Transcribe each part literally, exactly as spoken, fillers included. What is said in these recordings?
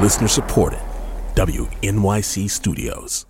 Listener supported. W N Y C Studios.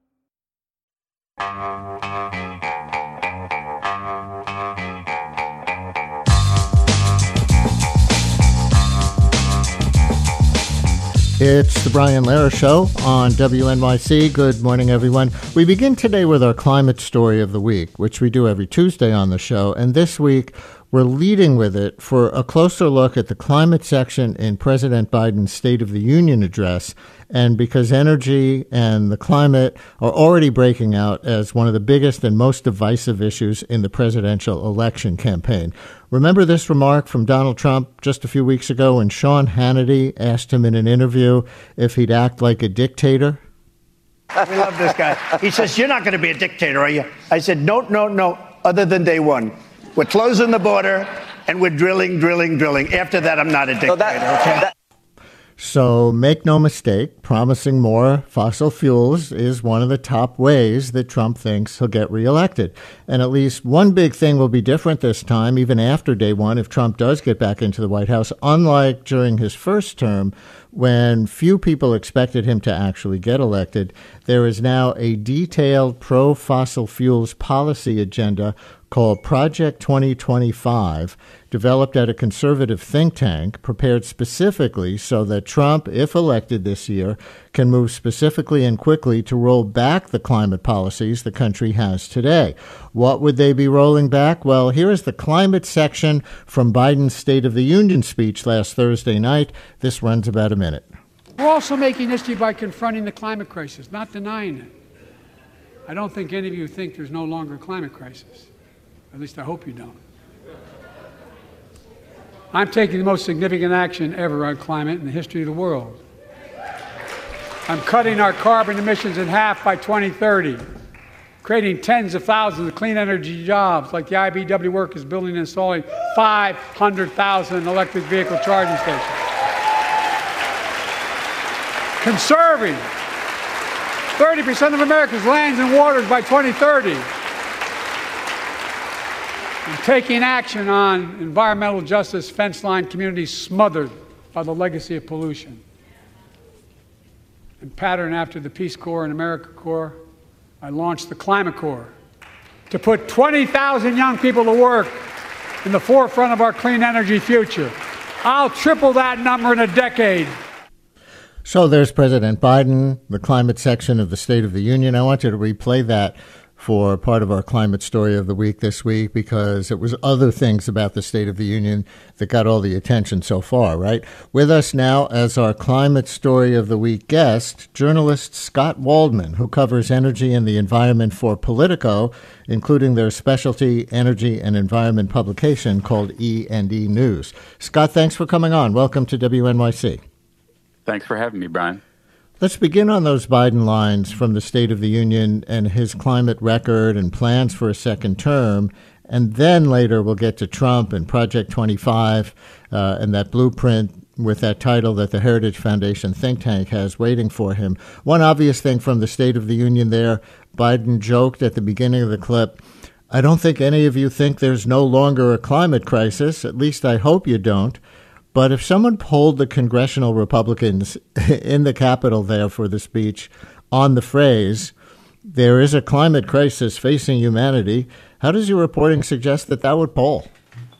It's the Brian Lehrer Show on W N Y C. Good morning, everyone. We begin today with our climate story of the week, which we do every Tuesday on the show. And this week, we're leading with it for a closer look at the climate section in President Biden's State of the Union address. And because energy and the climate are already breaking out as one of the biggest and most divisive issues in the presidential election campaign. Remember this remark from Donald Trump just a few weeks ago when Sean Hannity asked him in an interview if he'd act like a dictator? We love this guy. He says, "You're not going to be a dictator, are you?" I said, no, no, no, other than day one. We're closing the border, and we're drilling, drilling, drilling. After that, I'm not a dictator, so that, okay? That- So make no mistake, promising more fossil fuels is one of the top ways that Trump thinks he'll get reelected. And at least one big thing will be different this time, even after day one, if Trump does get back into the White House, unlike during his first term, when few people expected him to actually get elected. There is now a detailed pro-fossil fuels policy agenda called Project twenty twenty-five, developed at a conservative think tank, prepared specifically so that Trump, if elected this year, can move specifically and quickly to roll back the climate policies the country has today. What would they be rolling back? Well, here is the climate section from Biden's State of the Union speech last Thursday night. This runs about a minute. We're also making history by confronting the climate crisis, not denying it. I don't think any of you think there's no longer a climate crisis. At least I hope you don't. I'm taking the most significant action ever on climate in the history of the world. I'm cutting our carbon emissions in half by twenty thirty, creating tens of thousands of clean energy jobs like the I B W work is building and installing five hundred thousand electric vehicle charging stations. Conserving thirty percent of America's lands and waters by twenty thirty. And taking action on environmental justice fence line communities smothered by the legacy of pollution. And pattern after the Peace Corps and AmeriCorps, I launched the Climate Corps to put twenty thousand young people to work in the forefront of our clean energy future. I'll triple that number in a decade. So there's President Biden, the climate section of the State of the Union. I want you to replay that for part of our climate story of the week this week, because it was other things about the State of the Union that got all the attention so far, right? With us now as our climate story of the week guest, journalist Scott Waldman, who covers energy and the environment for Politico, including their specialty energy and environment publication called E and E News. Scott, thanks for coming on. Welcome to W N Y C. Thanks for having me, Brian. Let's begin on those Biden lines from the State of the Union and his climate record and plans for a second term. And then later we'll get to Trump and Project twenty-five uh, and that blueprint with that title that the Heritage Foundation think tank has waiting for him. One obvious thing from the State of the Union there, Biden joked at the beginning of the clip, "I don't think any of you think there's no longer a climate crisis. At least I hope you don't." But if someone polled the congressional Republicans in the Capitol there for the speech on the phrase, "There is a climate crisis facing humanity," how does your reporting suggest that that would poll?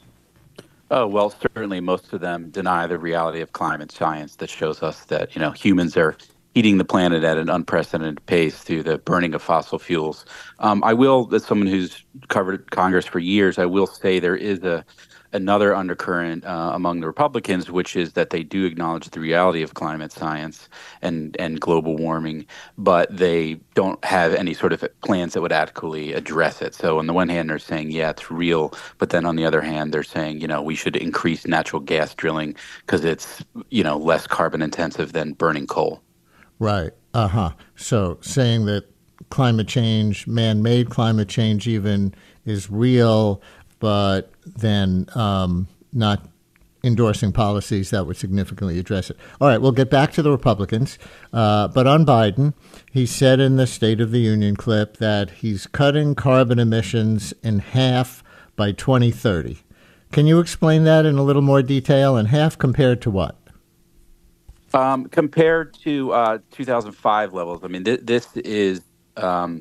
Oh, well, certainly most of them deny the reality of climate science that shows us that, you know, humans are heating the planet at an unprecedented pace through the burning of fossil fuels. Um, I will, as someone who's covered Congress for years, I will say there is a another undercurrent uh, among the Republicans, which is that they do acknowledge the reality of climate science and, and global warming, but they don't have any sort of plans that would adequately address it. So on the one hand, they're saying, yeah, it's real. But then on the other hand, they're saying, you know, we should increase natural gas drilling because it's, you know, less carbon intensive than burning coal. Right. Uh-huh. So saying that climate change, man-made climate change even, is real, but then um, not endorsing policies that would significantly address it. All right, we'll get back to the Republicans. Uh, but on Biden, he said in the State of the Union clip that he's cutting carbon emissions in half by twenty thirty. Can you explain that in a little more detail? And half compared to what? Um, compared to uh, two thousand five levels, I mean, th- this is. Um,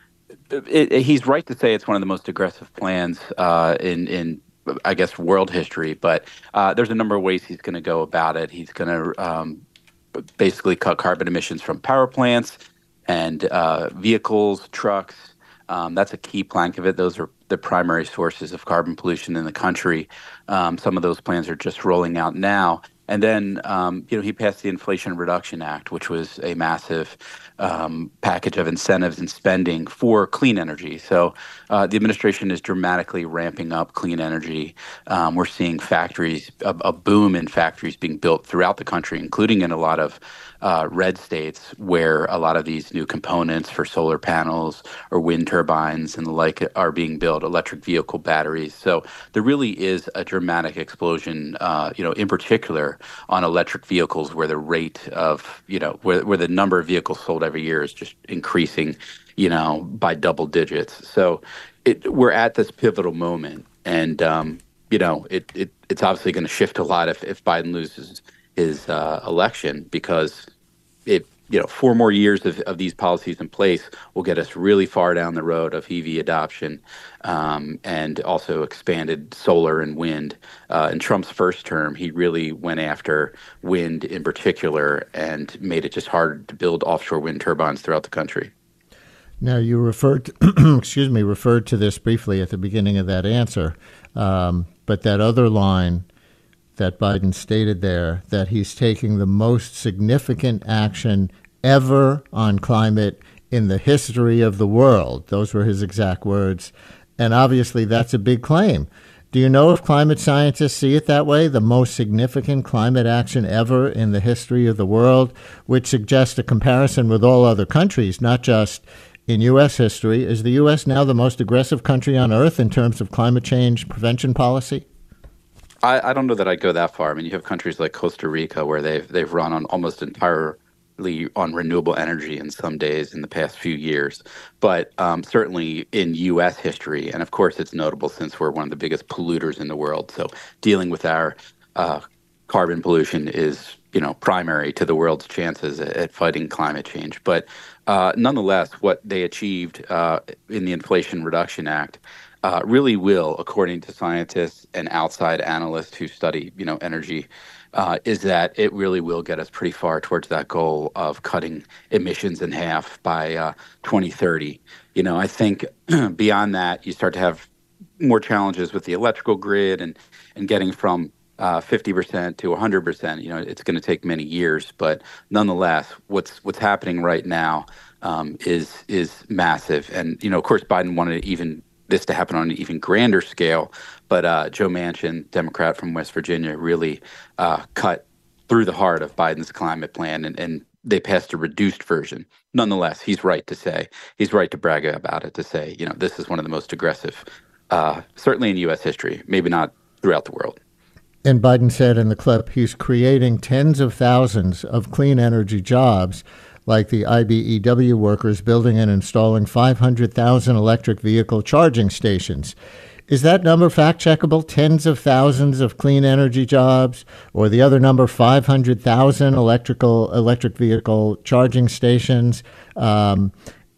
it, it, he's right to say it's one of the most aggressive plans uh, in in I guess world history. But uh, there's a number of ways he's going to go about it. He's going to um, basically cut carbon emissions from power plants and uh, vehicles, trucks. Um, that's a key plank of it. Those are the primary sources of carbon pollution in the country. Um, some of those plans are just rolling out now. And then, um, you know, he passed the Inflation Reduction Act, which was a massive um, package of incentives and spending for clean energy. So uh, the administration is dramatically ramping up clean energy. Um, we're seeing factories, a, a boom in factories being built throughout the country, including in a lot of uh, red states where a lot of these new components for solar panels or wind turbines and the like are being built, electric vehicle batteries. So there really is a dramatic explosion, uh, you know, in particular on electric vehicles, where the rate of, you know, where, where the number of vehicles sold every year is just increasing, you know, by double digits. So it, we're at this pivotal moment. And, um, you know, it, it it's obviously going to shift a lot if, if Biden loses his uh, election, because it, you know, four more years of, of these policies in place will get us really far down the road of E V adoption, um, and also expanded solar and wind. Uh, in Trump's first term, he really went after wind in particular and made it just hard to build offshore wind turbines throughout the country. Now, you referred to, excuse me, referred to this briefly at the beginning of that answer, um, but that other line that Biden stated there, that he's taking the most significant action ever on climate in the history of the world. Those were his exact words. And obviously, that's a big claim. Do you know if climate scientists see it that way, the most significant climate action ever in the history of the world, which suggests a comparison with all other countries, not just in U S history? Is the U S now the most aggressive country on earth in terms of climate change prevention policy? I, I don't know that I'd go that far. I mean, you have countries like Costa Rica where they've they've run on almost entirely on renewable energy in some days in the past few years. But um, certainly in U S history, and of course it's notable since we're one of the biggest polluters in the world. So dealing with our uh, carbon pollution is, you know, primary to the world's chances at, at fighting climate change. But uh, nonetheless, what they achieved uh, in the Inflation Reduction Act Uh, really will, according to scientists and outside analysts who study, you know, energy, uh, is that it really will get us pretty far towards that goal of cutting emissions in half by uh, twenty thirty. You know, I think beyond that, you start to have more challenges with the electrical grid and and getting from uh, fifty percent to one hundred percent. You know, it's going to take many years, but nonetheless, what's what's happening right now um, is is massive. And you know, of course, Biden wanted to even this to happen on an even grander scale. But uh, Joe Manchin, Democrat from West Virginia, really uh, cut through the heart of Biden's climate plan, and, and they passed a reduced version. Nonetheless, he's right to say, he's right to brag about it, to say, you know, this is one of the most aggressive, uh, certainly in U S history, maybe not throughout the world. And Biden said in the clip, he's creating tens of thousands of clean energy jobs, like the I B E W workers building and installing five hundred thousand electric vehicle charging stations. Is that number fact-checkable, tens of thousands of clean energy jobs, or the other number, five hundred thousand electrical electric vehicle charging stations? Um,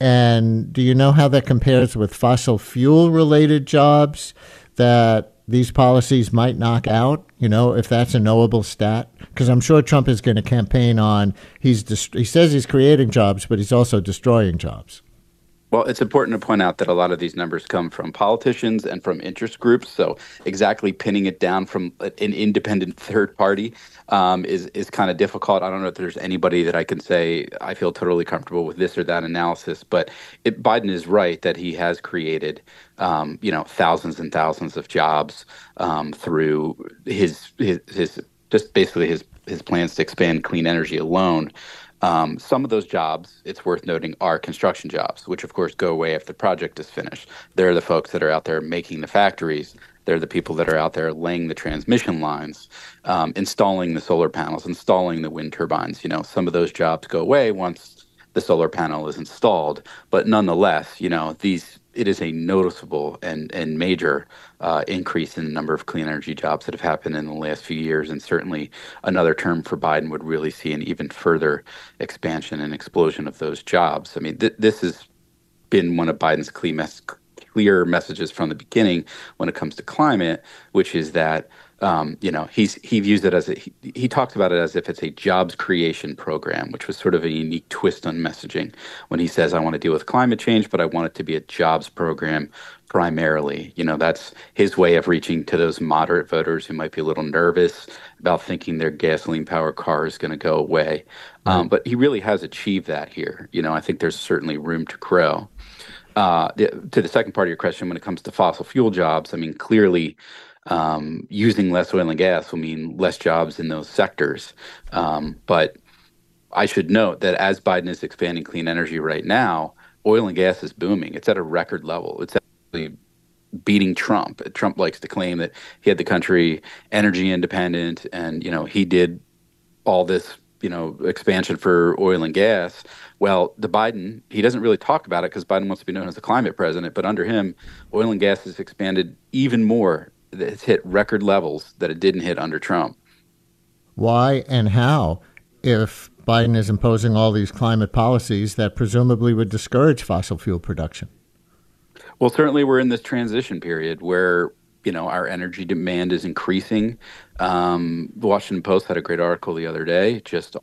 and do you know how that compares with fossil fuel-related jobs that these policies might knock out, you know, if that's a knowable stat? Because I'm sure Trump is going to campaign on, he's dest- he says he's creating jobs, but he's also destroying jobs. Well, it's important to point out that a lot of these numbers come from politicians and from interest groups. So exactly pinning it down from an independent third party um, is is kind of difficult. I don't know if there's anybody that I can say I feel totally comfortable with this or that analysis. But it, Biden is right that he has created, um, you know, thousands and thousands of jobs um, through his, his his just basically his his plans to expand clean energy alone. Um, some of those jobs, it's worth noting, are construction jobs, which of course go away if the project is finished. They're the folks that are out there making the factories. They're the people that are out there laying the transmission lines, um, installing the solar panels, installing the wind turbines. You know, some of those jobs go away once the solar panel is installed. But nonetheless, you know, these it is a noticeable and and major uh, increase in the number of clean energy jobs that have happened in the last few years, and certainly another term for Biden would really see an even further expansion and explosion of those jobs. I mean, th- this has been one of Biden's clear, mes- clear messages from the beginning when it comes to climate, which is that Um, you know, he's he views it as a, he, he talks about it as if it's a jobs creation program, which was sort of a unique twist on messaging when he says, I want to deal with climate change, but I want it to be a jobs program primarily. You know, that's his way of reaching to those moderate voters who might be a little nervous about thinking their gasoline powered car is going to go away. Right. Um, but he really has achieved that here. You know, I think there's certainly room to grow. Uh, the, to the second part of your question, when it comes to fossil fuel jobs, I mean, clearly, Um, using less oil and gas will mean less jobs in those sectors. Um, but I should note that as Biden is expanding clean energy right now, oil and gas is booming. It's at a record level. It's actually beating Trump. Trump likes to claim that he had the country energy independent and, you know, he did all this, you know, expansion for oil and gas. Well, the Biden, he doesn't really talk about it because Biden wants to be known as the climate president. But under him, oil and gas has expanded even more. It's hit record levels that it didn't hit under Trump. Why and how, if Biden is imposing all these climate policies that presumably would discourage fossil fuel production? Well, certainly we're in this transition period where, you know, our energy demand is increasing. Um, the Washington Post had a great article the other day, just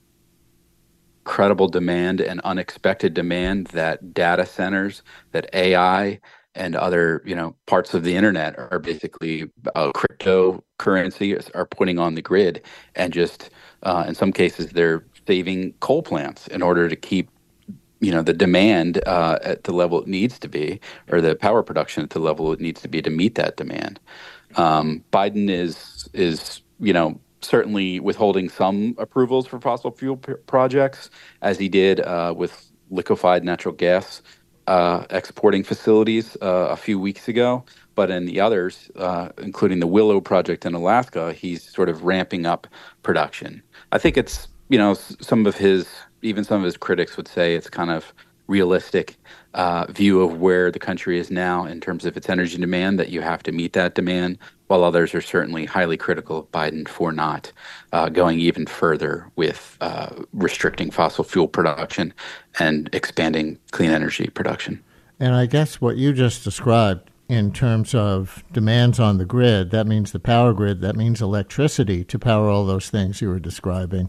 incredible demand and unexpected demand that data centers, that A I, and other, you know, parts of the internet are basically uh, cryptocurrency are putting on the grid, and just uh, in some cases they're saving coal plants in order to keep, you know, the demand uh, at the level it needs to be, or the power production at the level it needs to be to meet that demand. Um, Biden is is you know certainly withholding some approvals for fossil fuel p- projects, as he did uh, with liquefied natural gas Uh, exporting facilities uh, a few weeks ago, but in the others, uh, including the Willow project in Alaska, he's sort of ramping up production. I think it's, you know, some of his, even some of his critics would say it's kind of realistic uh, view of where the country is now in terms of its energy demand, that you have to meet that demand, while others are certainly highly critical of Biden for not uh, going even further with uh, restricting fossil fuel production and expanding clean energy production. And I guess what you just described in terms of demands on the grid, that means the power grid, that means electricity to power all those things you were describing.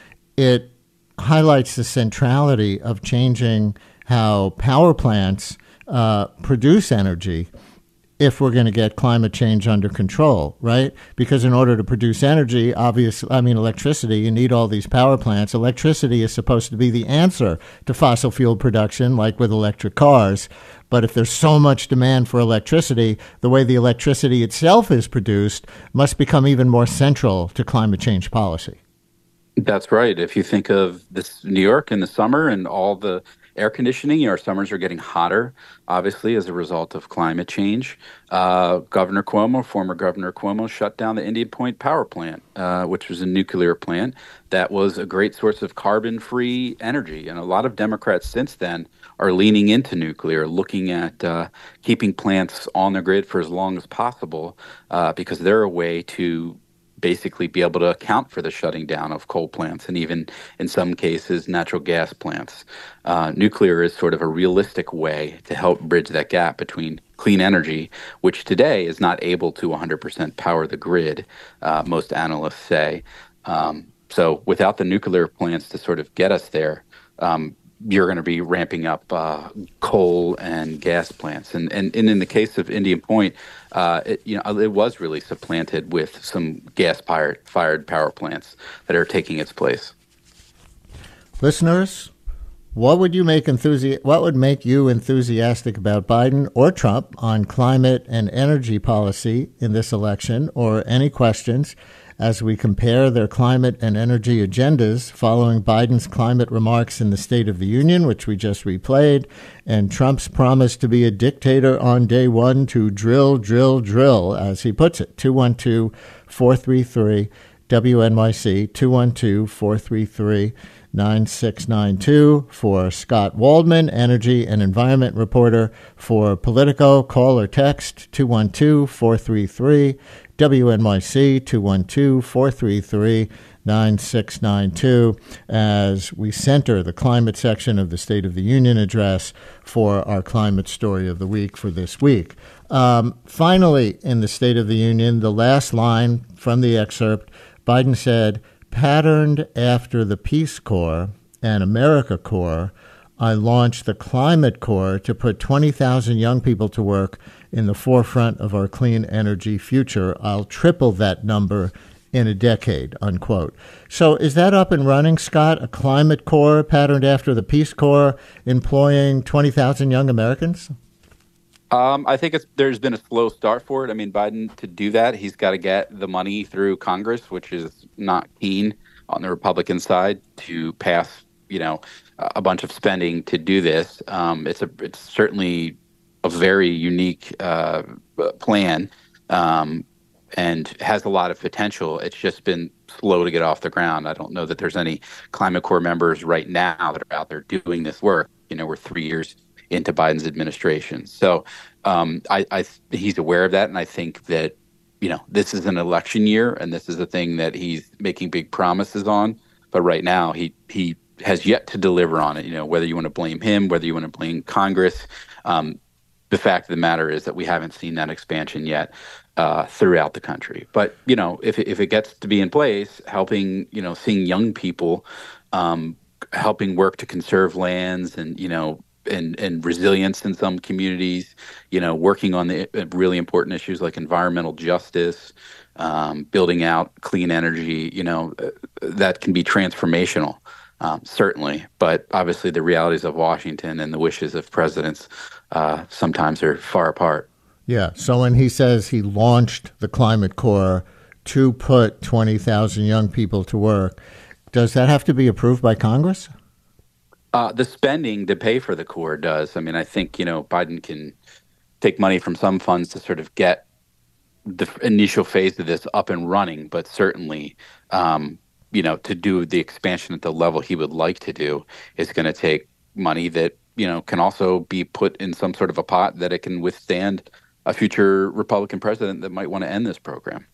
It highlights the centrality of changing how power plants uh, produce energy if we're going to get climate change under control, right? Because in order to produce energy, obviously, I mean, electricity, you need all these power plants. Electricity is supposed to be the answer to fossil fuel production, like with electric cars. But if there's so much demand for electricity, the way the electricity itself is produced must become even more central to climate change policy. That's right. If you think of this New York in the summer and all the air conditioning, our summers are getting hotter, obviously, as a result of climate change. Uh, Governor Cuomo, former Governor Cuomo, shut down the Indian Point power plant, uh, which was a nuclear plant that was a great source of carbon-free energy. And a lot of Democrats since then are leaning into nuclear, looking at uh, keeping plants on the grid for as long as possible, uh, because they're a way to basically be able to account for the shutting down of coal plants and even in some cases natural gas plants. Uh, nuclear is sort of a realistic way to help bridge that gap between clean energy, which today is not able to one hundred percent power the grid, uh, most analysts say. Um, so without the nuclear plants to sort of get us there, um, you're going to be ramping up uh, coal and gas plants. And, and, and in the case of Indian Point, uh, it, you know, it was really supplanted with some gas-fired fired power plants that are taking its place. Listeners, what would you make enthusi- what would make you enthusiastic about Biden or Trump on climate and energy policy in this election, or any questions as we compare their climate and energy agendas following Biden's climate remarks in the State of the Union, which we just replayed, and Trump's promise to be a dictator on day one to drill, drill, drill, as he puts it. two one two, four three three, W N Y C, two one two, four three three, nine six nine two. For Scott Waldman, energy and environment reporter for Politico, call or text two one two, four three three, W N Y C, two one two, four three three, nine six nine two, as we center the climate section of the State of the Union address for our climate story of the week for this week. Um, finally, in the State of the Union, the last line from the excerpt, Biden said, "Patterned after the Peace Corps and AmeriCorps, I launched the Climate Corps to put twenty thousand young people to work in the forefront of our clean energy future. I'll triple that number in a decade," unquote. So is that up and running, Scott? A Climate Corps patterned after the Peace Corps employing twenty thousand young Americans? Um, I think it's, there's been a slow start for it. I mean, Biden, to do that, he's got to get the money through Congress, which is not keen on the Republican side to pass, you know, a bunch of spending to do this. Um, it's a, it's certainly a very unique uh, plan um, and has a lot of potential. It's just been slow to get off the ground. I don't know that there's any Climate Corps members right now that are out there doing this work. You know, we're three years into Biden's administration. So um, I, I he's aware of that. And I think that, you know, this is an election year and this is a thing that he's making big promises on. But right now he he has yet to deliver on it. You know, whether you want to blame him, whether you want to blame Congress, um, the fact of the matter is that we haven't seen that expansion yet uh, throughout the country. But, you know, if, if it gets to be in place, helping, you know, seeing young people, um, helping work to conserve lands and, you know, and, and resilience in some communities, you know, working on the really important issues like environmental justice, um, building out clean energy, you know, uh, that can be transformational, um, certainly. But obviously the realities of Washington and the wishes of presidents uh, sometimes are far apart. Yeah. So when he says he launched the Climate Corps to put twenty thousand young people to work, does that have to be approved by Congress? Uh, the spending to pay for the Corps does. I mean, I think, you know, Biden can take money from some funds to sort of get the initial phase of this up and running. But certainly, um, you know, to do the expansion at the level he would like to do is going to take money that, you know, can also be put in some sort of a pot that it can withstand a future Republican president that might want to end this program.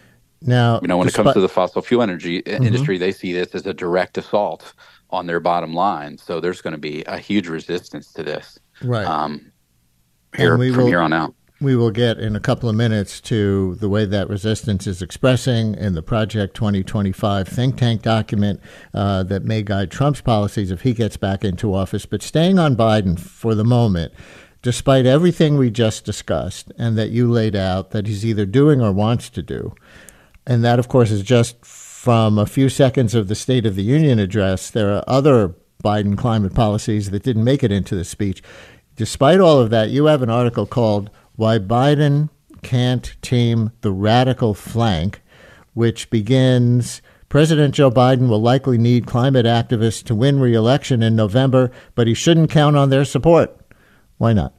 Now, you know, when despite- it comes to the fossil fuel energy mm-hmm. industry, they see this as a direct assault on their bottom line. So there's going to be a huge resistance to this, right? Um, here from will, here on out. We will get in a couple of minutes to the way that resistance is expressing in the Project twenty twenty-five think tank document uh, that may guide Trump's policies if he gets back into office. But staying on Biden for the moment, despite everything we just discussed and that you laid out that he's either doing or wants to do, and that, of course, is just from a few seconds of the State of the Union address. There are other Biden climate policies that didn't make it into the speech. Despite all of that, you have an article called "Why Biden Can't Tame the Radical Flank," which begins, "President Joe Biden will likely need climate activists to win re-election in November, but he shouldn't count on their support." Why not?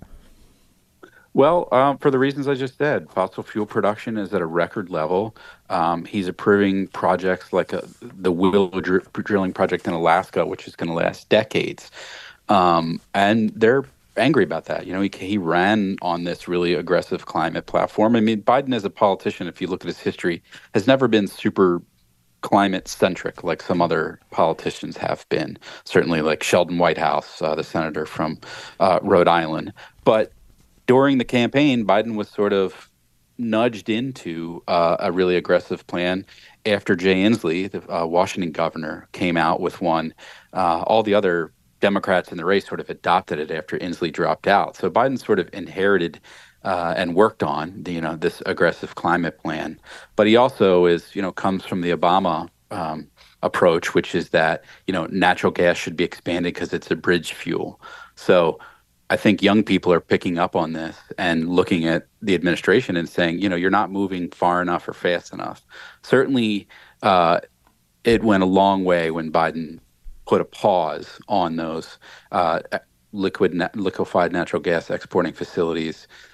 Well, um, for the reasons I just said, fossil fuel production is at a record level. Um, he's approving projects like a, the Willow dr- drilling project in Alaska, which is going to last decades. Um, and they're angry about that. You know, he, he ran on this really aggressive climate platform. I mean, Biden as a politician, if you look at his history, has never been super climate centric like some other politicians have been, certainly like Sheldon Whitehouse, uh, the senator from uh, Rhode Island. But during the campaign, Biden was sort of nudged into uh, a really aggressive plan after Jay Inslee, the uh, Washington governor, came out with one. Uh, all the other Democrats in the race sort of adopted it after Inslee dropped out. So Biden sort of inherited uh, and worked on, the, you know, this aggressive climate plan. But he also is, you know, comes from the Obama um, approach, which is that, you know, natural gas should be expanded because it's a bridge fuel. So I think young people are picking up on this and looking at the administration and saying, you know, you're not moving far enough or fast enough. Certainly, uh, it went a long way when Biden put a pause on those uh, liquid na- liquefied natural gas exporting facilities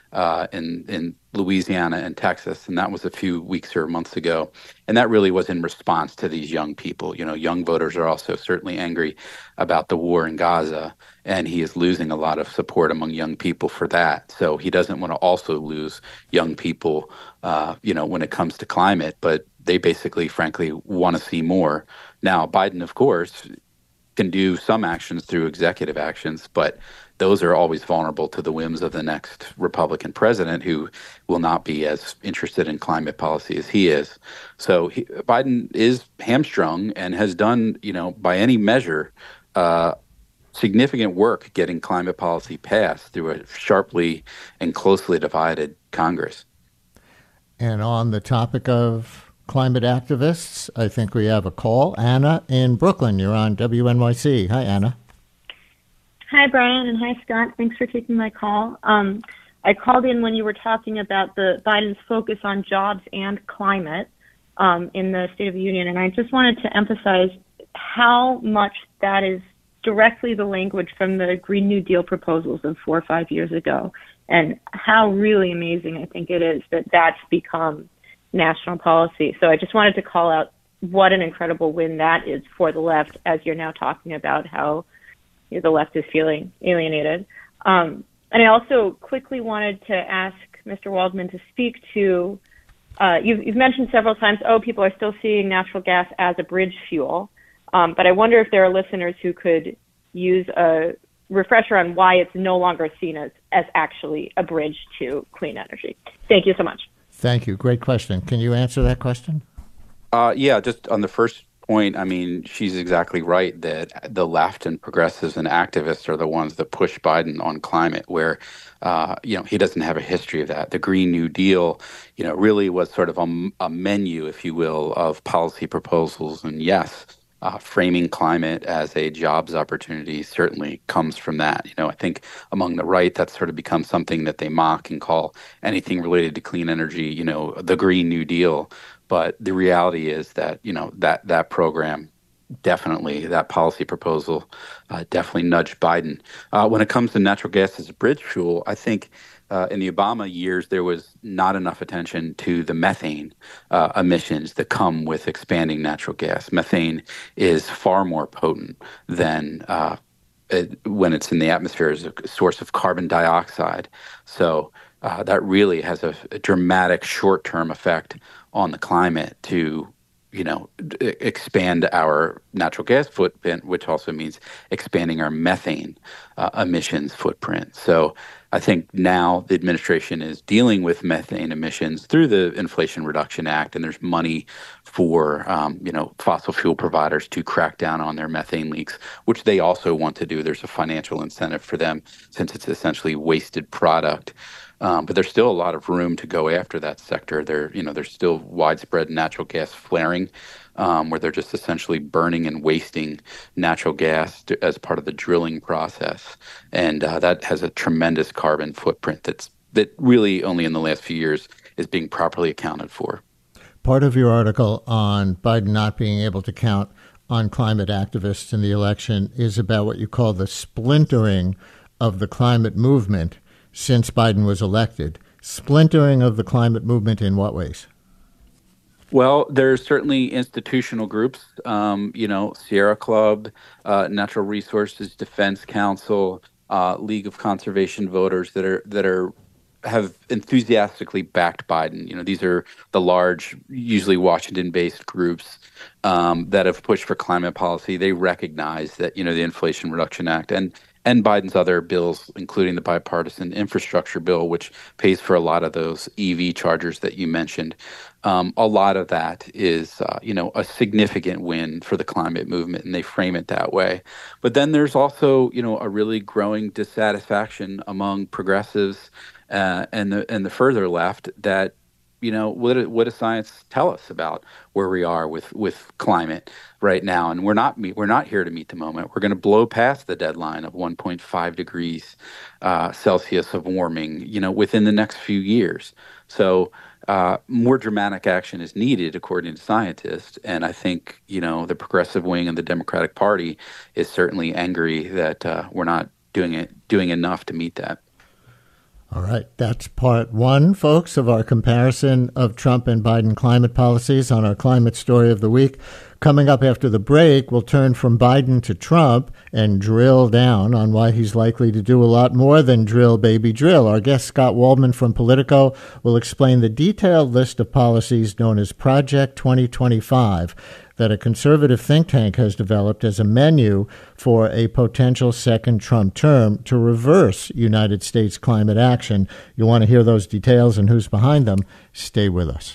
uh, in in Louisiana and Texas, and that was a few weeks or months ago. And that really was in response to these young people. You know, young voters are also certainly angry about the war in Gaza, and he is losing a lot of support among young people for that. So he doesn't want to also lose young people, uh, you know, when it comes to climate. But they basically, frankly, want to see more. Now, Biden, of course, can do some actions through executive actions, but those are always vulnerable to the whims of the next Republican president, who will not be as interested in climate policy as he is. So he, Biden is hamstrung and has done, you know, by any measure, uh, significant work getting climate policy passed through a sharply and closely divided Congress. And on the topic of climate activists, I think we have a call. Anna in Brooklyn, you're on W N Y C. Hi, Anna. Hi, Brian, and hi, Scott. Thanks for taking my call. Um, I called in when you were talking about the Biden's focus on jobs and climate um, in the State of the Union, and I just wanted to emphasize how much that is directly the language from the Green New Deal proposals of four or five years ago, and how really amazing I think it is that that's become national policy. So I just wanted to call out what an incredible win that is for the left, as you're now talking about how you know, the left is feeling alienated. Um, and I also quickly wanted to ask Mister Waldman to speak to, uh, you've, you've mentioned several times, oh, people are still seeing natural gas as a bridge fuel. Um, but I wonder if there are listeners who could use a refresher on why it's no longer seen as, as actually a bridge to clean energy. Thank you so much. Thank you. Great question. Can you answer that question? Uh, yeah, just on the first point, I mean, she's exactly right that the left and progressives and activists are the ones that push Biden on climate, where, uh, you know, he doesn't have a history of that. The Green New Deal, you know, really was sort of a, a menu, if you will, of policy proposals. And yes, uh, framing climate as a jobs opportunity certainly comes from that. You know, I think among the right, that's sort of become something that they mock and call anything related to clean energy, you know, the Green New Deal. But the reality is that, you know, that that program definitely, that policy proposal uh, definitely nudged Biden. Uh, when it comes to natural gas as a bridge fuel, I think uh, in the Obama years, there was not enough attention to the methane uh, emissions that come with expanding natural gas. Methane is far more potent than uh, it, when it's in the atmosphere as a source of carbon dioxide. So uh, that really has a, a dramatic short-term effect on the climate to, you know, d- expand our natural gas footprint, which also means expanding our methane uh, emissions footprint. So I think now the administration is dealing with methane emissions through the Inflation Reduction Act, and there's money for, um, you know, fossil fuel providers to crack down on their methane leaks, which they also want to do. There's a financial incentive for them since it's essentially wasted product. Um, but there's still a lot of room to go after that sector. There, you know, there's still widespread natural gas flaring, um, where they're just essentially burning and wasting natural gas to, as part of the drilling process, and uh, that has a tremendous carbon footprint that's that really only in the last few years is being properly accounted for. Part of your article on Biden not being able to count on climate activists in the election is about what you call the splintering of the climate movement since Biden was elected. Splintering of the climate movement in what ways? Well, there's certainly institutional groups, um, you know, Sierra Club, uh, Natural Resources Defense Council, uh, League of Conservation Voters that are that are have enthusiastically backed Biden. You know, these are the large, usually Washington-based groups um, that have pushed for climate policy. They recognize that, you know, the Inflation Reduction Act and and Biden's other bills, including the bipartisan infrastructure bill, which pays for a lot of those E V chargers that you mentioned. Um, a lot of that is, uh, you know, a significant win for the climate movement, and they frame it that way. But then there's also, you know, a really growing dissatisfaction among progressives uh, and the and the further left that, you know, what what does science tell us about where we are with, with climate right now? And we're not we're not here to meet the moment. We're going to blow past the deadline of one point five degrees uh, Celsius of warming, you know, within the next few years. So uh, more dramatic action is needed, according to scientists. And I think, you know, the progressive wing of the Democratic Party is certainly angry that uh, we're not doing it doing enough to meet that. All right, that's part one, folks, of our comparison of Trump and Biden climate policies on our climate story of the week. Coming up after the break, we'll turn from Biden to Trump and drill down on why he's likely to do a lot more than drill, baby, drill. Our guest, Scott Waldman from Politico, will explain the detailed list of policies known as Project twenty twenty-five that a conservative think tank has developed as a menu for a potential second Trump term to reverse United States climate action. You want to hear those details and who's behind them? Stay with us.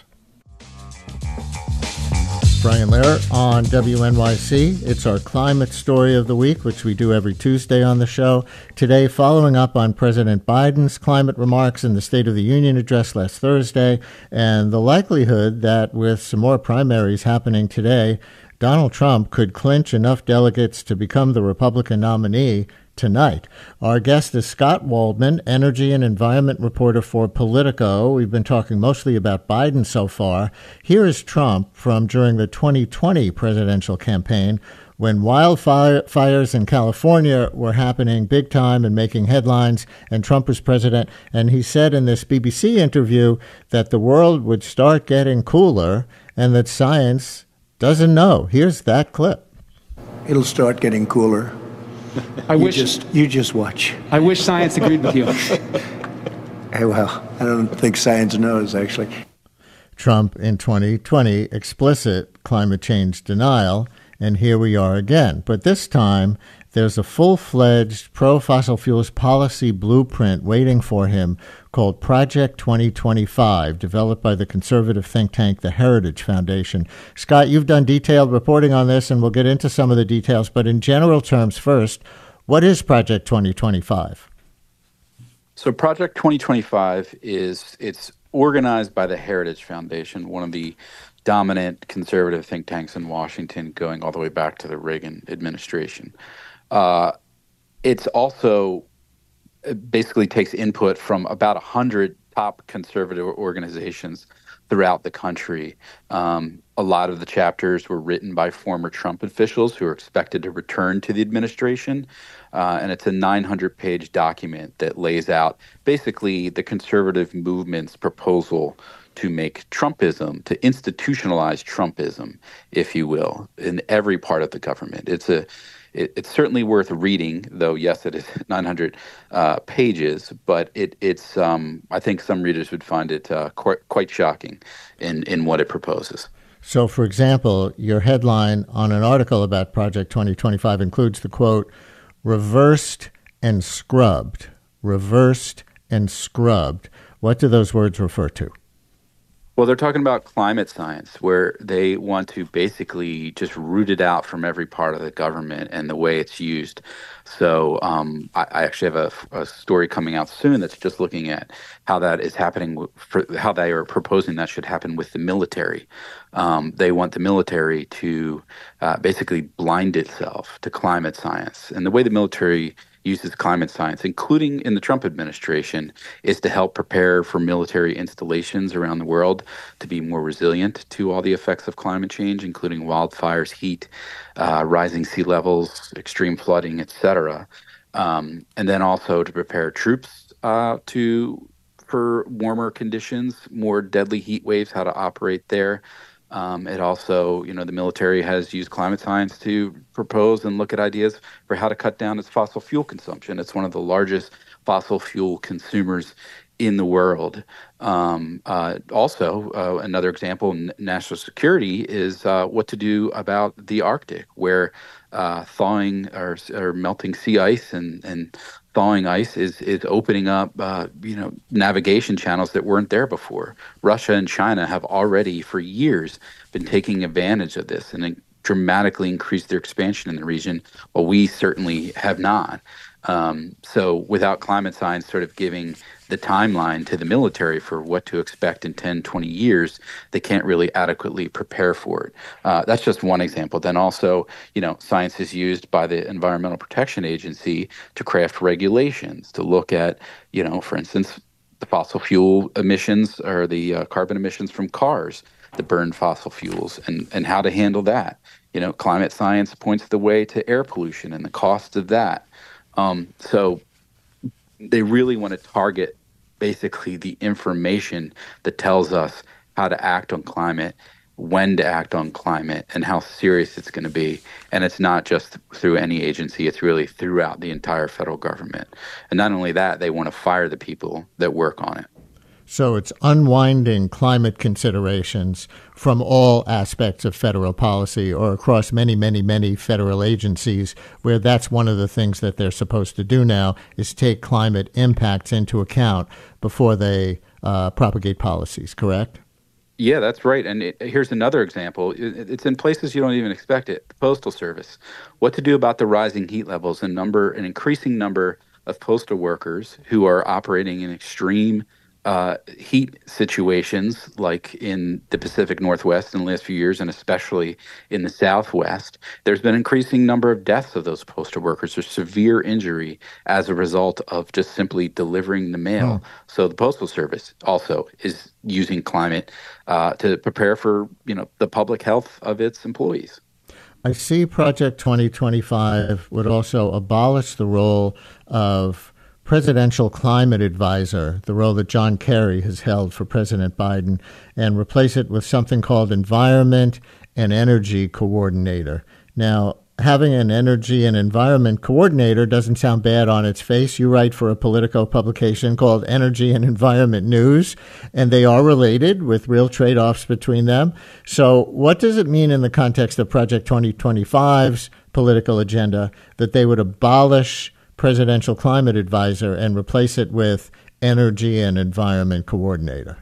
Brian Lehrer on W N Y C. It's our climate story of the week, which we do every Tuesday on the show. Today, following up on President Biden's climate remarks in the State of the Union address last Thursday, and the likelihood that with some more primaries happening today, Donald Trump could clinch enough delegates to become the Republican nominee tonight. Our guest is Scott Waldman, energy and environment reporter for Politico. We've been talking mostly about Biden so far. Here is Trump from during the twenty twenty presidential campaign when wildfires in California were happening big time and making headlines, and Trump was president. And he said in this B B C interview that the world would start getting cooler and that science doesn't know. Here's that clip. It'll start getting cooler. I you wish just you just watch. I wish science agreed with you. Hey, well, I don't think science knows, actually. Trump in twenty twenty, explicit climate change denial, and here we are again. But this time, there's a full-fledged pro-fossil fuels policy blueprint waiting for him called Project twenty twenty-five, developed by the conservative think tank, the Heritage Foundation. Scott, you've done detailed reporting on this, and we'll get into some of the details. But in general terms first, what is Project twenty twenty-five? So Project twenty twenty-five is it's organized by the Heritage Foundation, one of the dominant conservative think tanks in Washington, going all the way back to the Reagan administration. Uh, it's also it basically takes input from about one hundred top conservative organizations throughout the country. Um, a lot of the chapters were written by former Trump officials who are expected to return to the administration. Uh, and it's a nine hundred page document that lays out basically the conservative movement's proposal to make Trumpism, to institutionalize Trumpism, if you will, in every part of the government. It's a It, it's certainly worth reading, though. Yes, it is nine hundred uh, pages, but it, it's. Um, I think some readers would find it uh, quite, quite shocking in, in what it proposes. So, for example, your headline on an article about Project twenty twenty-five includes the quote, "reversed and scrubbed." Reversed and scrubbed. What do those words refer to? Well, they're talking about climate science, where they want to basically just root it out from every part of the government and the way it's used. So um, I, I actually have a, a story coming out soon that's just looking at how that is happening, for how they are proposing that should happen with the military. Um, they want the military to uh, basically blind itself to climate science. And the way the military uses climate science, including in the Trump administration, is to help prepare for military installations around the world to be more resilient to all the effects of climate change, including wildfires, heat, uh, rising sea levels, extreme flooding, et cetera. Um, and then also to prepare troops uh, to for warmer conditions, more deadly heat waves, how to operate there. Um, it also, you know, the military has used climate science to propose and look at ideas for how to cut down its fossil fuel consumption. It's one of the largest fossil fuel consumers in the world. Um, uh, also, uh, another example in national security is uh, what to do about the Arctic, where uh, thawing or, or melting sea ice and, and thawing ice is is opening up, uh, you know, navigation channels that weren't there before. Russia and China have already, for years, been taking advantage of this and dramatically increased their expansion in the region, while we certainly have not. Um, so without climate science sort of giving the timeline to the military for what to expect in ten, twenty years, they can't really adequately prepare for it. Uh, that's just one example. Then also, you know, science is used by the Environmental Protection Agency to craft regulations, to look at, you know, for instance, the fossil fuel emissions or the uh, carbon emissions from cars that burn fossil fuels and, and how to handle that. You know, climate science points the way to air pollution and the cost of that. Um, so they really want to target basically the information that tells us how to act on climate, when to act on climate, and how serious it's going to be. And it's not just through any agency, it's really throughout the entire federal government. And not only that, they want to fire the people that work on it. So it's unwinding climate considerations from all aspects of federal policy or across many, many, many federal agencies, where that's one of the things that they're supposed to do now is take climate impacts into account before they uh, propagate policies, correct? Yeah, that's right. And it, here's another example. It, it's in places you don't even expect it. The Postal Service. What to do about the rising heat levels and number, an increasing number of postal workers who are operating in extreme uh, heat situations, like in the Pacific Northwest in the last few years, and especially in the Southwest. There's been an increasing number of deaths of those postal workers or severe injury as a result of just simply delivering the mail. Hmm. So the Postal Service also is using climate uh, to prepare for, you know, the public health of its employees. I see Project twenty twenty-five would also abolish the role of Presidential Climate Advisor, the role that John Kerry has held for President Biden, and replace it with something called Environment and Energy Coordinator. Now, having an energy and environment coordinator doesn't sound bad on its face. You write for a Politico publication called Energy and Environment News, and they are related with real trade-offs between them. So what does it mean in the context of Project twenty twenty-five's political agenda that they would abolish Presidential Climate Advisor and replace it with Energy and Environment Coordinator?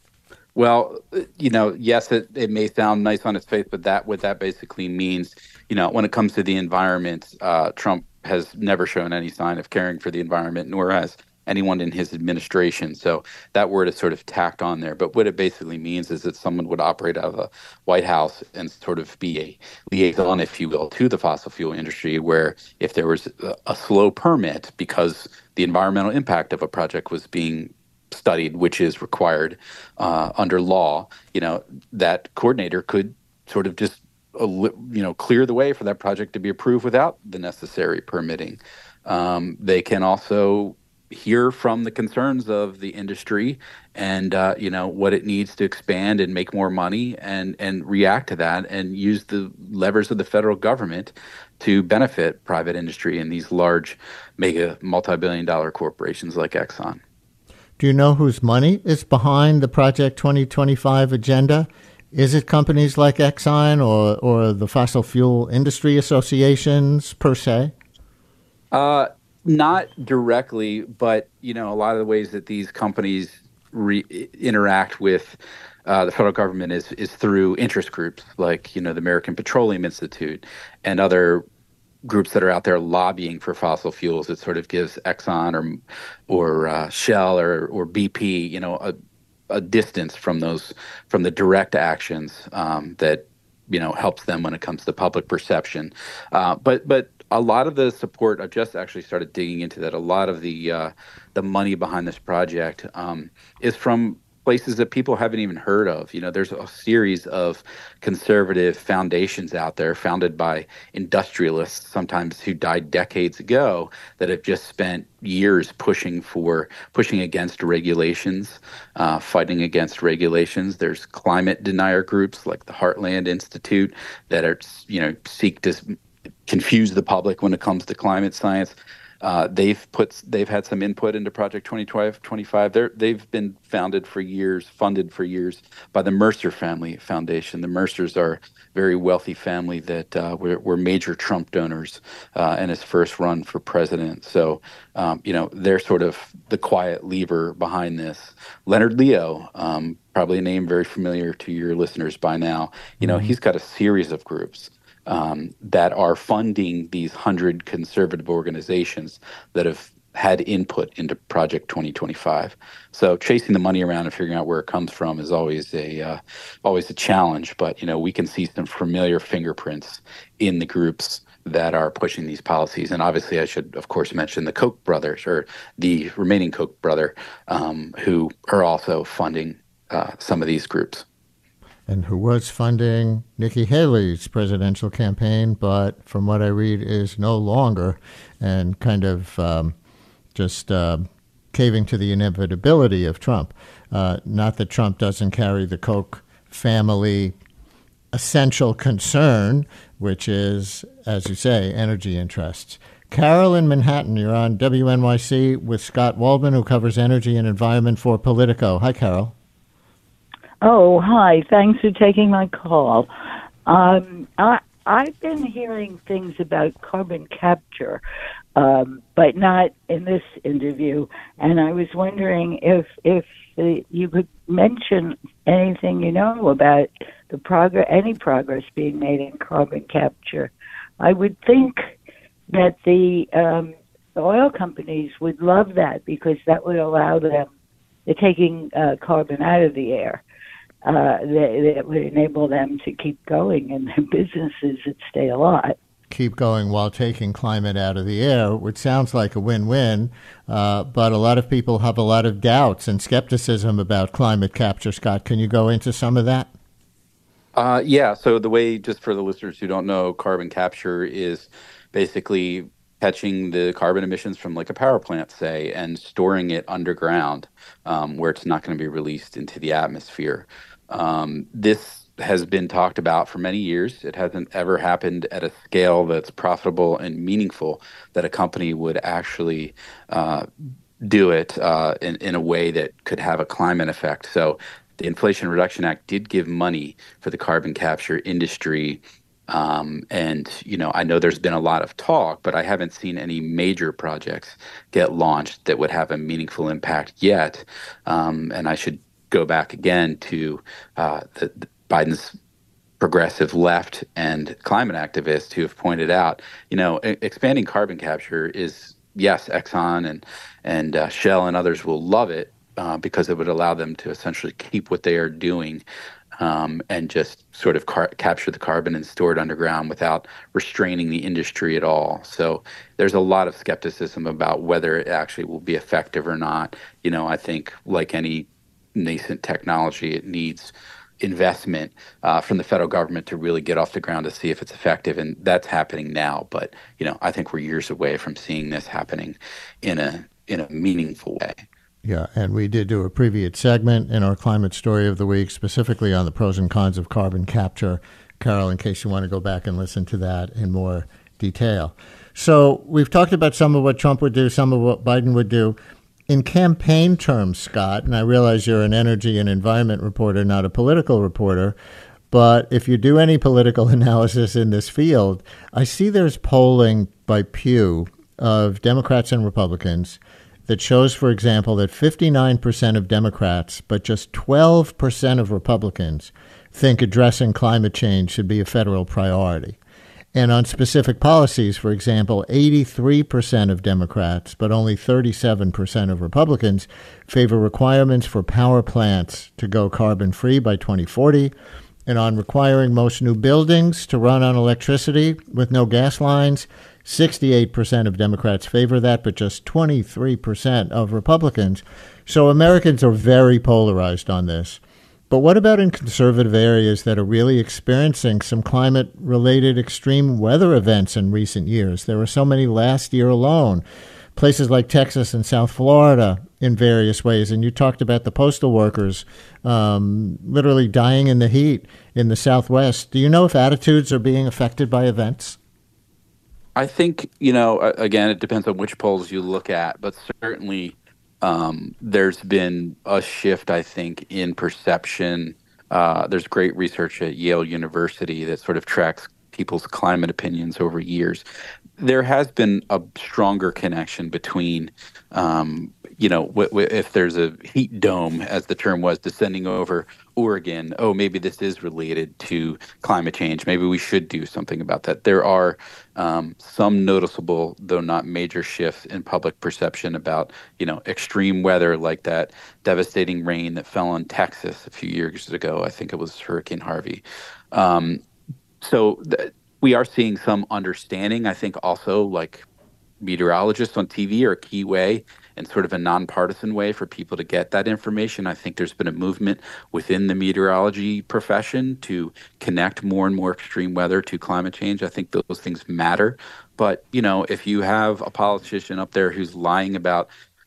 Well, you know, yes, it, it may sound nice on its face, but that what that basically means, you know, when it comes to the environment, uh, Trump has never shown any sign of caring for the environment, nor has anyone in his administration. So that word is sort of tacked on there. But what it basically means is that someone would operate out of the White House and sort of be a liaison, if you will, to the fossil fuel industry, where if there was a, a slow permit because the environmental impact of a project was being studied, which is required uh, under law, you know, that coordinator could sort of just, uh, you know, clear the way for that project to be approved without the necessary permitting. Um, they can also hear from the concerns of the industry and, uh, you know, what it needs to expand and make more money and, and react to that and use the levers of the federal government to benefit private industry and these large mega multi-billion dollar corporations like Exxon. Do you know whose money is behind the Project twenty twenty-five agenda? Is it companies like Exxon or, or the fossil fuel industry associations per se? Uh, not directly, but, you know, a lot of the ways that these companies re- interact with uh, the federal government is is through interest groups like, you know, the American Petroleum Institute and other groups that are out there lobbying for fossil fuels. It sort of gives Exxon or or uh, Shell or or B P, you know, a, a distance from those from the direct actions um, that, you know, helps them when it comes to public perception. Uh, but but a lot of the support, I've just actually started digging into that. A lot of the uh, the money behind this project um, is from places that people haven't even heard of. You know, there's a series of conservative foundations out there founded by industrialists, sometimes who died decades ago, that have just spent years pushing for, pushing against regulations, uh, fighting against regulations. There's climate denier groups like the Heartland Institute that are, you know, seek to confuse the public when it comes to climate science. Uh, they've put they've had some input into Project twenty twenty-five. They're, they've been founded for years, funded for years by the Mercer Family Foundation. The Mercers are a very wealthy family that uh, were, were major Trump donors uh, in his first run for president. So, um, you know, they're sort of the quiet lever behind this. Leonard Leo, um, probably a name very familiar to your listeners by now. You know, mm-hmm. He's got a series of groups Um, that are funding these hundred conservative organizations that have had input into Project twenty twenty-five. So chasing the money around and figuring out where it comes from is always a uh, always a challenge. But, you know, we can see some familiar fingerprints in the groups that are pushing these policies. And obviously, I should, of course, mention the Koch brothers, or the remaining Koch brother, um, who are also funding uh, some of these groups. And who was funding Nikki Haley's presidential campaign, but from what I read is no longer, and kind of um, just uh, caving to the inevitability of Trump. Uh, not that Trump doesn't carry the Koch family essential concern, which is, as you say, energy interests. Carol in Manhattan, you're on W N Y C with Scott Waldman, who covers energy and environment for Politico. Hi, Carol. Oh, hi. Thanks for taking my call. Um, I, I've been hearing things about carbon capture, um, but not in this interview. And I was wondering if if uh, you could mention anything you know about the progress, any progress being made in carbon capture. I would think that the um, oil companies would love that because that would allow them, they're taking uh, carbon out of the air. Uh, that, that would enable them to keep going in their businesses and stay alive. Keep going while taking climate out of the air, which sounds like a win-win, uh, but a lot of people have a lot of doubts and skepticism about climate capture. Scott, can you go into some of that? Uh, yeah, so the way, just for the listeners who don't know, carbon capture is basically catching the carbon emissions from like a power plant, say, and storing it underground um, where it's not going to be released into the atmosphere. Um, this has been talked about for many years. It hasn't ever happened at a scale that's profitable and meaningful that a company would actually uh, do it uh, in, in a way that could have a climate effect. So the Inflation Reduction Act did give money for the carbon capture industry. Um, and, you know, I know there's been a lot of talk, but I haven't seen any major projects get launched that would have a meaningful impact yet. Um, and I should go back again to uh, the, the Biden's progressive left and climate activists who have pointed out, you know, e- expanding carbon capture is, yes, Exxon and, and uh, Shell and others will love it uh, because it would allow them to essentially keep what they are doing Um, and just sort of car- capture the carbon and store it underground without restraining the industry at all. So there's a lot of skepticism about whether it actually will be effective or not. You know, I think like any nascent technology, it needs investment uh, from the federal government to really get off the ground to see if it's effective. And that's happening now. But, you know, I think we're years away from seeing this happening in a in a meaningful way. Yeah, and we did do a previous segment in our climate story of the week, specifically on the pros and cons of carbon capture. Carol, in case you want to go back and listen to that in more detail. So we've talked about some of what Trump would do, some of what Biden would do. In campaign terms, Scott, and I realize you're an energy and environment reporter, not a political reporter, but if you do any political analysis in this field, I see there's polling by Pew of Democrats and Republicans that shows, for example, that fifty-nine percent of Democrats, but just twelve percent of Republicans think addressing climate change should be a federal priority. And on specific policies, for example, eighty-three percent of Democrats, but only thirty-seven percent of Republicans favor requirements for power plants to go carbon-free by twenty forty, and on requiring most new buildings to run on electricity with no gas lines, sixty-eight percent of Democrats favor that, but just twenty-three percent of Republicans. So Americans are very polarized on this. But what about in conservative areas that are really experiencing some climate-related extreme weather events in recent years? There were so many last year alone. Places like Texas and South Florida in various ways. And you talked about the postal workers um, literally dying in the heat in the Southwest. Do you know if attitudes are being affected by events? I think, you know, again, it depends on which polls you look at, but certainly um, there's been a shift, I think, in perception. Uh, there's great research at Yale University that sort of tracks people's climate opinions over years. There has been a stronger connection between, um, you know, w- w- if there's a heat dome, as the term was, descending over Oregon, oh, maybe this is related to climate change. Maybe we should do something about that. There are um, some noticeable, though not major, shifts in public perception about, you know, extreme weather like that devastating rain that fell on Texas a few years ago. I think it was Hurricane Harvey. Um, so th- we are seeing some understanding. I think also like meteorologists on T V are a key way and sort of a nonpartisan way for people to get that information. I think there's been a movement within the meteorology profession to connect more and more extreme weather to climate change. I think those things matter. But, you know, if you have a politician up there who's lying about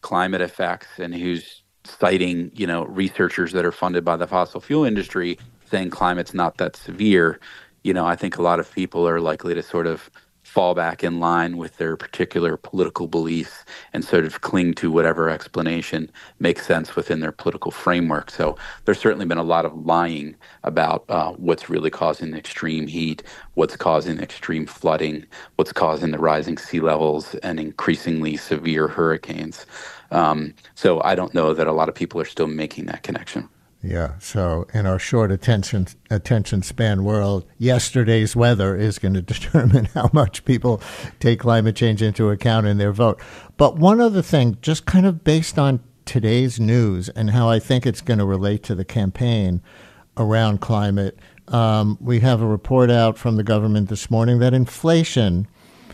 climate effects and who's citing, you know, researchers that are funded by the fossil fuel industry saying climate's not that severe, you know, I think a lot of people are likely to sort of fall back in line with their particular political beliefs and sort of cling to whatever explanation makes sense within their political framework. So there's certainly been a lot of lying about uh, what's really causing the extreme heat, what's causing extreme flooding, what's causing the rising sea levels and increasingly severe hurricanes. Um, so I don't know that a lot of people are still making that connection. Yeah, so in our short attention attention span world, yesterday's weather is going to determine how much people take climate change into account in their vote. But one other thing, just kind of based on today's news and how I think it's going to relate to the campaign around climate, um, we have a report out from the government this morning that inflation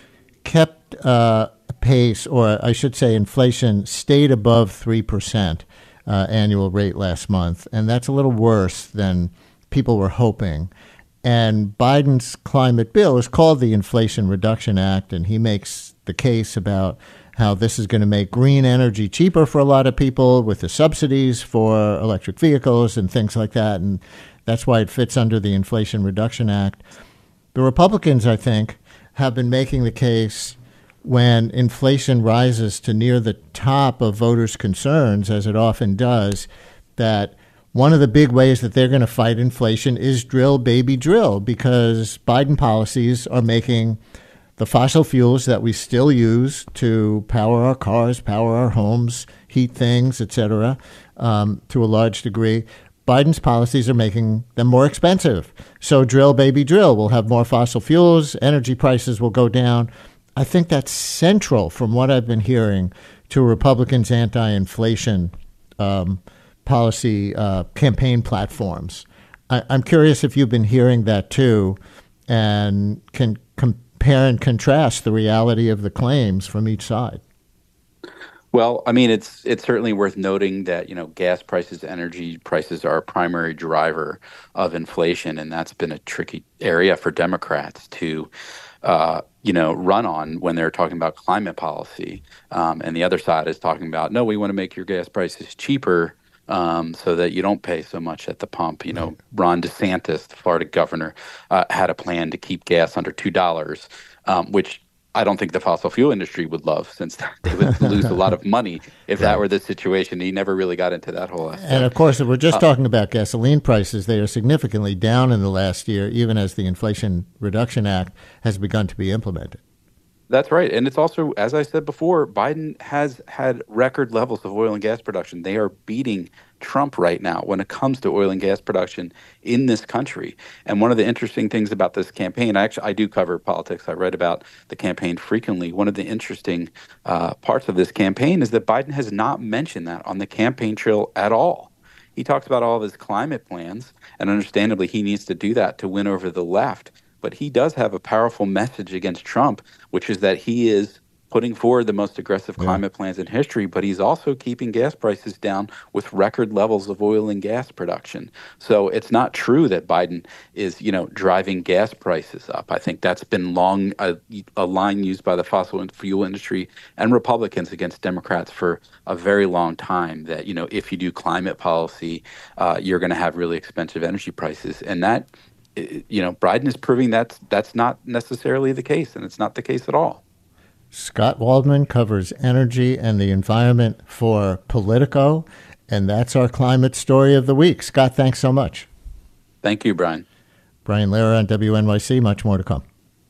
kept uh, pace, or I should say inflation stayed above three percent. Uh, annual rate last month, and that's a little worse than people were hoping. And Biden's climate bill is called the Inflation Reduction Act, and he makes the case about how this is going to make green energy cheaper for a lot of people with the subsidies for electric vehicles and things like that, and that's why it fits under the Inflation Reduction Act. The Republicans, I think, have been making the case when inflation rises to near the top of voters' concerns, as it often does, that one of the big ways that they're going to fight inflation is drill, baby, drill, because Biden policies are making the fossil fuels that we still use to power our cars, power our homes, heat things, et cetera, um, to a large degree. Biden's policies are making them more expensive. So drill, baby, drill. We'll have more fossil fuels. Energy prices will go down. I think that's central from what I've been hearing to Republicans' anti-inflation um, policy uh, campaign platforms. I, I'm curious if you've been hearing that too and can compare and contrast the reality of the claims from each side. Well, I mean, it's it's certainly worth noting that, you know, gas prices, energy prices are a primary driver of inflation, and that's been a tricky area for Democrats to Uh, you know, run on when they're talking about climate policy. Um, and the other side is talking about, no, we want to make your gas prices cheaper um, so that you don't pay so much at the pump. You know, Ron DeSantis, the Florida governor, uh, had a plan to keep gas under two dollars, um, which I don't think the fossil fuel industry would love, since they would lose a lot of money if right. that were the situation. He never really got into that whole aspect. And of course, if we're just uh, talking about gasoline prices, they are significantly down in the last year, even as the Inflation Reduction Act has begun to be implemented. That's right. And it's also, as I said before, Biden has had record levels of oil and gas production. They are beating Trump right now when it comes to oil and gas production in this country. And one of the interesting things about this campaign, I actually I do cover politics. I read about the campaign frequently. One of the interesting uh, parts of this campaign is that Biden has not mentioned that on the campaign trail at all. He talks about all of his climate plans, and understandably, he needs to do that to win over the left. But he does have a powerful message against Trump, which is that he is putting forward the most aggressive yeah. climate plans in history, but he's also keeping gas prices down with record levels of oil and gas production. So it's not true that Biden is, you know, driving gas prices up. I think that's been long a, a line used by the fossil fuel industry and Republicans against Democrats for a very long time, that, you know, if you do climate policy, uh, you're going to have really expensive energy prices. And that, you know, Biden is proving that that's not necessarily the case, and it's not the case at all. Scott Waldman covers energy and the environment for Politico, and that's our climate story of the week. Scott, thanks so much. Thank you, Brian. Brian Lehrer on W N Y C. Much more to come.